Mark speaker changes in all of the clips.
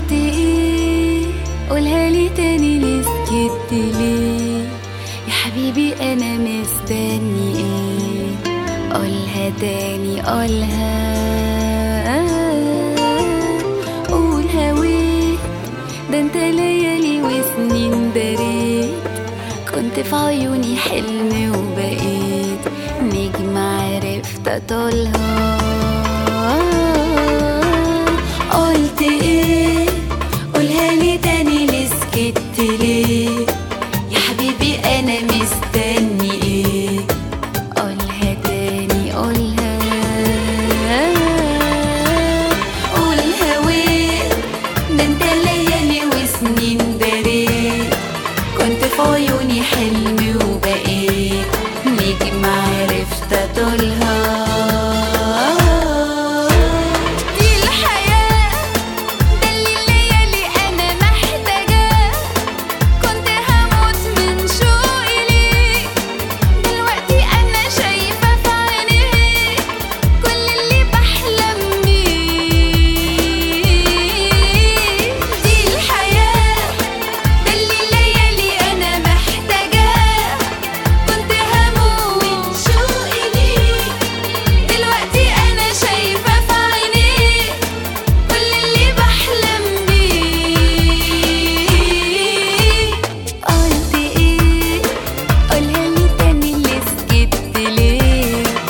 Speaker 1: قلت ايه؟ قولها لي تاني، ليه سكت ليه؟ يا حبيبي انا مستني ايه؟ قولها تاني قولها. قول هويت، ده انت ليالي وسنين دريت، كنت في عيوني حلم وبقيت نجم عرفت اطولها. قلت ايه؟ قولها لي تاني، ليه سكت ليه؟ يا حبيبي انا مستني ايه؟ قولها تاني قولها. قول هويت، ده انت ليالي وسنين دريت، كنت في عيوني حلم وبقيت نجم عرفت اطولها.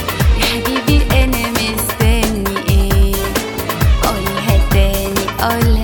Speaker 2: قولها